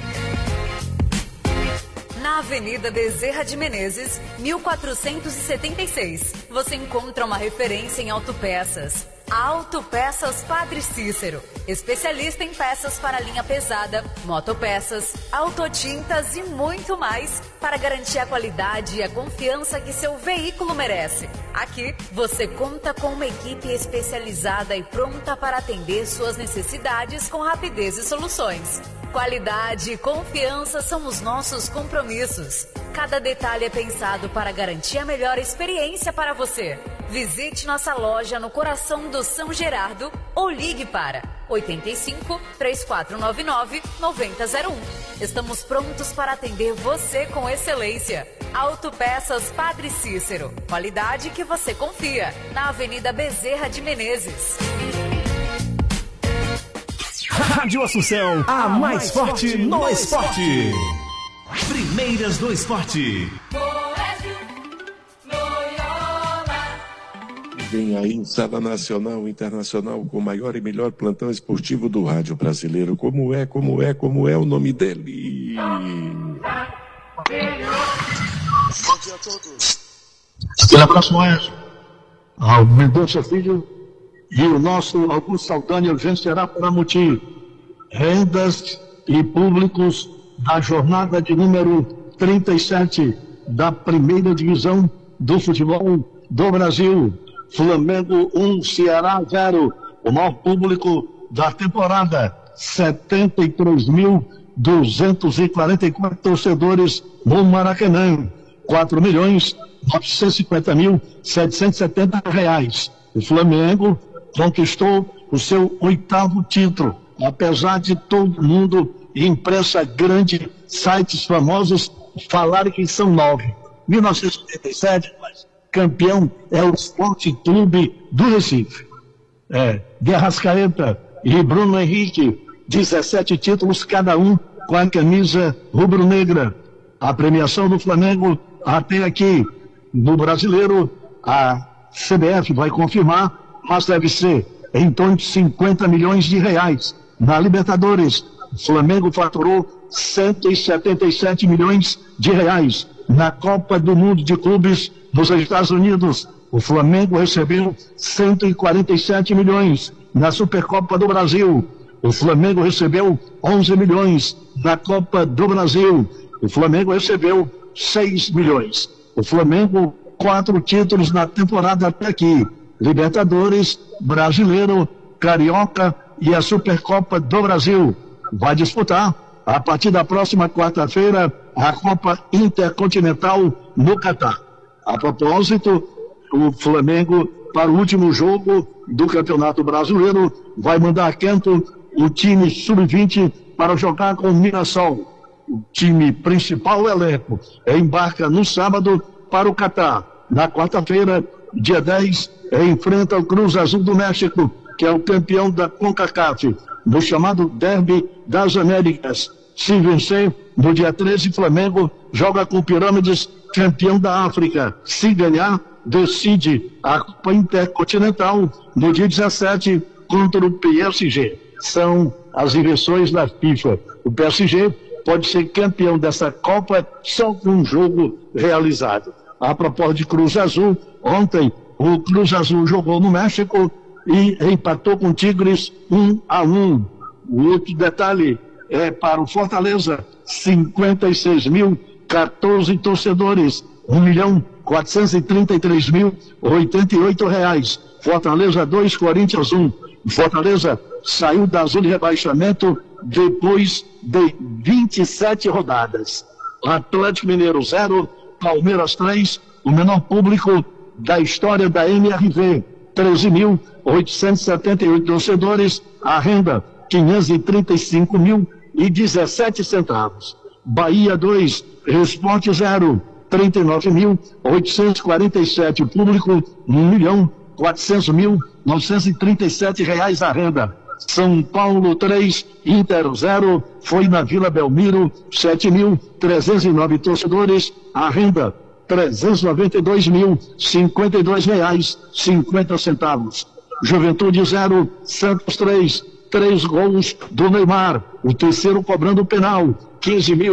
Na Avenida Bezerra de Menezes, mil quatrocentos e setenta e seis, você encontra uma referência em autopeças. Autopeças Padre Cícero, especialista em peças para linha pesada, motopeças, autotintas e muito mais para garantir a qualidade e a confiança que seu veículo merece. Aqui você conta com uma equipe especializada e pronta para atender suas necessidades com rapidez e soluções. Qualidade e confiança são os nossos compromissos. Cada detalhe é pensado para garantir a melhor experiência para você. Visite nossa loja no coração do São Gerardo ou ligue para oito cinco, três quatro nove nove, nove zero zero um. Estamos prontos para atender você com excelência. Autopeças Padre Cícero. Qualidade que você confia. Na Avenida Bezerra de Menezes. Rádio Assunção, a mais forte no esporte. Primeiras do esporte. Vem aí, Sala Nacional e Internacional, com o maior e melhor plantão esportivo do rádio brasileiro. Como é, como é, como é o nome dele? Bom dia a todos. Aquele abraço, Moésio, ao Mendonça Filho e o nosso Augusto Saldanha vencerá para Muti. Rendas e públicos da jornada de número trinta e sete da primeira divisão do futebol do Brasil. Flamengo um, Ceará zero. O maior público da temporada, setenta e três mil duzentos e quarenta e quatro torcedores no Maracanã. quatro milhões novecentos e cinquenta mil setecentos e setenta reais. O Flamengo conquistou o seu oitavo título, apesar de todo mundo, imprensa grande, sites famosos, falarem que são nove. mil novecentos e oitenta e sete, mas campeão é o Esporte Clube do Recife. É, de Arrascaeta e Bruno Henrique, dezessete títulos cada um com a camisa rubro-negra. A premiação do Flamengo até aqui no Brasileiro, a C B F vai confirmar, mas deve ser em torno de cinquenta milhões de reais. Na Libertadores, o Flamengo faturou cento e setenta e sete milhões de reais. Na Copa do Mundo de Clubes nos Estados Unidos, o Flamengo recebeu cento e quarenta e sete milhões. Na Supercopa do Brasil, o Flamengo recebeu onze milhões. Na Copa do Brasil, o Flamengo recebeu seis milhões. O Flamengo, quatro títulos na temporada até aqui. Libertadores, Brasileiro, Carioca e a Supercopa do Brasil. Vai disputar, a partir da próxima quarta-feira, a Copa Intercontinental no Catar. A propósito, o Flamengo, para o último jogo do Campeonato Brasileiro, vai mandar a Quento o time sub vinte para jogar com o Mirassol. O time principal, o elenco, embarca no sábado para o Catar. Na quarta-feira, dia dez, enfrenta o Cruz Azul do México, que é o campeão da CONCACAF, no chamado Derby das Américas. Se vencer, no dia treze, Flamengo joga com Pirâmides, campeão da África. Se ganhar, decide a Copa Intercontinental no dia dezessete contra o P S G. São as invenções da FIFA. O P S G pode ser campeão dessa Copa só com um jogo realizado. A propósito de Cruz Azul, ontem o Cruz Azul jogou no México e empatou com o Tigres um a um. O outro detalhe é para o Fortaleza, cinquenta e seis mil quatorze torcedores, um milhão quatrocentos e trinta e três mil oitenta e oito reais. Fortaleza dois, Corinthians um. Fortaleza saiu da zona de rebaixamento depois de vinte e sete rodadas. Atlético Mineiro zero, Palmeiras três, o menor público da história da M R V, treze mil oitocentos e setenta e oito torcedores, a renda quinhentos e trinta e cinco mil e dezessete centavos. Bahia dois, Sport zero, trinta e nove mil oitocentos e quarenta e sete, público um milhão quatrocentos mil novecentos e trinta e sete reais a renda. São Paulo três, Inter zero, foi na Vila Belmiro, sete mil trezentos e nove torcedores, a renda trezentos e noventa e dois mil cinquenta e dois reais cinquenta centavos. Juventude zero, Santos três, três gols do Neymar, o terceiro cobrando penal, quinze mil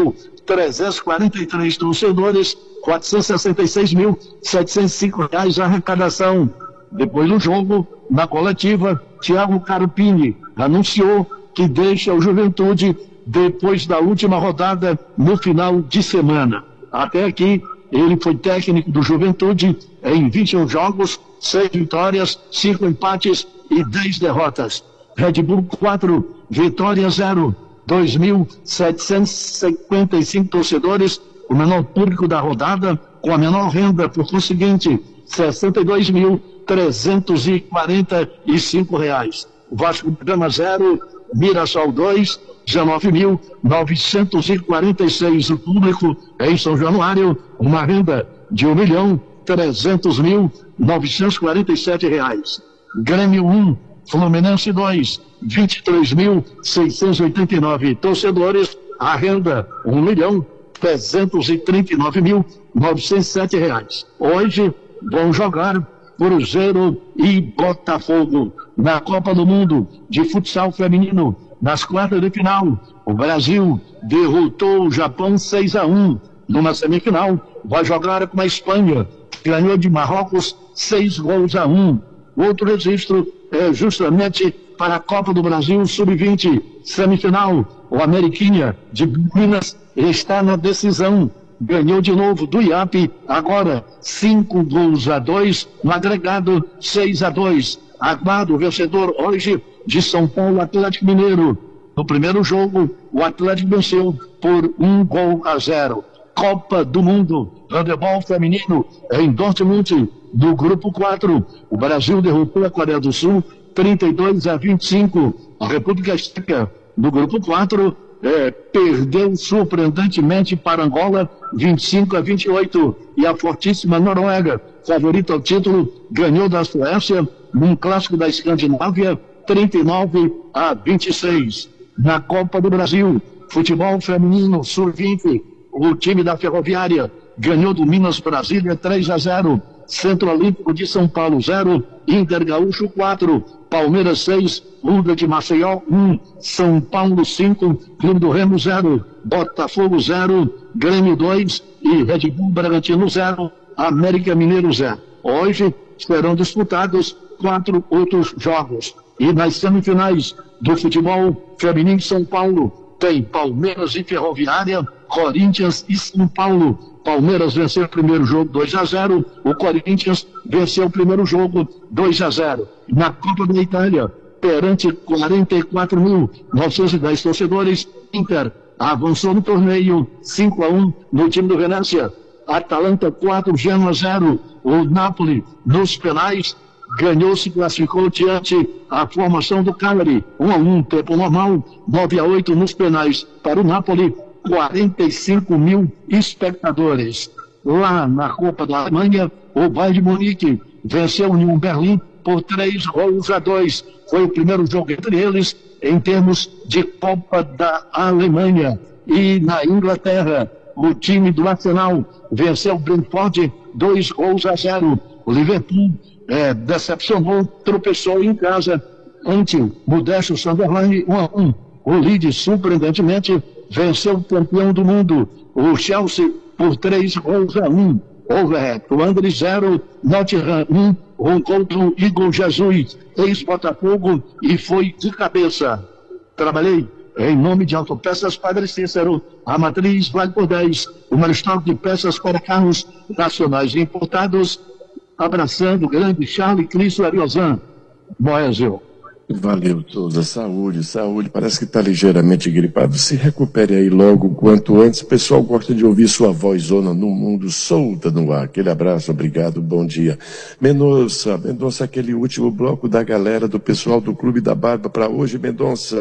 trezentos e quarenta e três torcedores, quatrocentos e sessenta e seis mil, setecentos e cinco reais de arrecadação. Depois do jogo, na coletiva, Thiago Carpini anunciou que deixa o Juventude depois da última rodada no final de semana. Até aqui, ele foi técnico do Juventude em vinte e um jogos, seis vitórias, cinco empates e dez derrotas. Red Bull quatro, Vitória zero, dois mil setecentos e cinquenta e cinco torcedores, o menor público da rodada, com a menor renda, por conseguinte, sessenta e dois mil trezentos e quarenta e cinco reais. Vasco da Gama zero, Mirassol dois, dezenove mil novecentos e quarenta e seis o público em São Januário, uma renda de um milhão trezentos mil novecentos e quarenta e sete reais. Grêmio um, Fluminense dois, vinte e três mil seiscentos e oitenta e nove torcedores, a renda um milhão trezentos e trinta e nove mil novecentos e sete reais. Hoje vão jogar Cruzeiro e Botafogo na Copa do Mundo de futsal feminino. Nas quartas de final, o Brasil derrotou o Japão seis a um. Numa semifinal, vai jogar com a Espanha, que ganhou de Marrocos seis gols a um. Outro registro é justamente para a Copa do Brasil sub vinte, semifinal. O Ameriquinha de Minas está na decisão. Ganhou de novo do I A P, agora cinco gols a dois, no agregado seis a dois. Aguardo o vencedor hoje de São Paulo Atlético Mineiro. No primeiro jogo, o Atlético venceu por um gol a zero. Copa do Mundo, handebol feminino em Dortmund, do grupo quatro. O Brasil derrotou a Coreia do Sul trinta e dois a vinte e cinco. A República Tcheca, do grupo quatro, é, perdeu surpreendentemente para Angola vinte e cinco a vinte e oito. E a fortíssima Noruega, favorita ao título, ganhou da Suécia num clássico da Escandinávia trinta e nove a vinte e seis. Na Copa do Brasil, futebol feminino sub vinte, o time da Ferroviária ganhou do Minas Brasília três a zero. Centro Olímpico de São Paulo zero, Inter Gaúcho quatro, Palmeiras seis, Ruda de Maceió um, São Paulo cinco, Clube do Remo zero, Botafogo zero, Grêmio dois e Red Bull Bragantino zero, América Mineiro zero. Hoje serão disputados quatro outros jogos. E nas semifinais do futebol feminino São Paulo tem Palmeiras e Ferroviária, Corinthians e São Paulo. Palmeiras venceu o primeiro jogo dois a zero, o Corinthians venceu o primeiro jogo dois a zero. Na Copa da Itália, perante quarenta e quatro mil novecentos e dez torcedores, Inter avançou no torneio cinco a um no time do Venezia. Atalanta quatro, Genoa zero. O Napoli, nos penais, ganhou, se classificou diante a formação do Cagliari. um a um, tempo normal, nove a oito nos penais para o Napoli. quarenta e cinco mil espectadores. Lá na Copa da Alemanha, o Bayern de Munique venceu o Union Berlim por três gols a dois. Foi o primeiro jogo entre eles em termos de Copa da Alemanha. E na Inglaterra, o time do Arsenal venceu o Brentford dois gols a zero. O Liverpool é, decepcionou, tropeçou em casa ante o modesto Sunderland um a um. O Leeds, surpreendentemente, venceu o campeão do mundo, o Chelsea, por três gols a um. Wolverhampton zero, Nottingham um, um gol do Igor Jesus, ex-Botafogo, e foi de cabeça. Trabalhei em nome de Autopeças Padre Cícero, a matriz vale por dez, o maior estoque de peças para carros nacionais e importados, abraçando o grande Charles Cristo Ariozan. Moésio. Valeu, Souza. Saúde, saúde. Parece que está ligeiramente gripado. Se recupere aí logo, quanto antes. O pessoal gosta de ouvir sua vozona no mundo, solta no ar. Aquele abraço, obrigado, bom dia. Mendonça, Mendonça, aquele último bloco da galera do pessoal do Clube da Barba para hoje, Mendonça.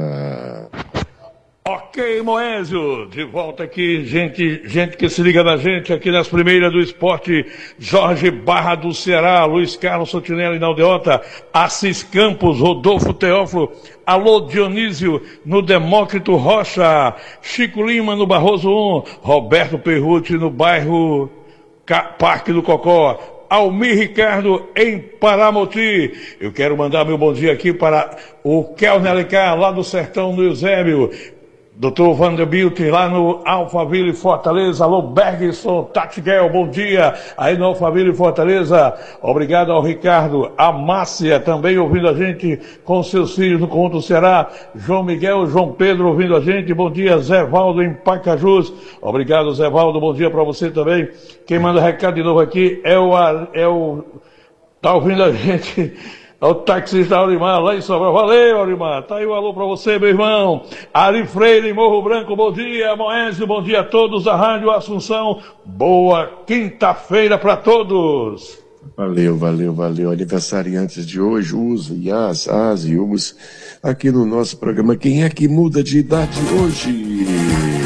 Ok, Moésio, de volta aqui, gente, gente que se liga na gente aqui nas primeiras do esporte, Jorge Barra do Ceará, Luiz Carlos Sotinelli na Aldeota, Assis Campos, Rodolfo Teófilo, alô Dionísio no Demócrito Rocha, Chico Lima no Barroso um, Roberto Perruti no bairro Parque do Cocó, Almir Ricardo em Paramoti. Eu quero mandar meu bom dia aqui para o Kelner Alencar, lá do Sertão do Eusébio. doutor Vanderbilt, lá no Alphaville Fortaleza. Alô, Bergson, Tatiguel, bom dia. Aí no Alphaville Fortaleza. Obrigado ao Ricardo. A Márcia também ouvindo a gente com seus filhos no Conjunto Ceará. João Miguel, João Pedro ouvindo a gente. Bom dia, Zé Valdo em Pacajus. Obrigado, Zé Valdo. Bom dia para você também. Quem manda recado de novo aqui é o... É o tá ouvindo a gente... É o taxista Aurimar, lá em Sobral. Valeu, Aurimar. Tá aí o alô pra você, meu irmão. Ari Freire, Morro Branco, bom dia. Moésio, bom dia a todos da Rádio Assunção. Boa quinta-feira pra todos. Valeu, valeu, valeu. Aniversariantes de hoje, Uso, Yas, As e Us, aqui no nosso programa. Quem é que muda de idade hoje?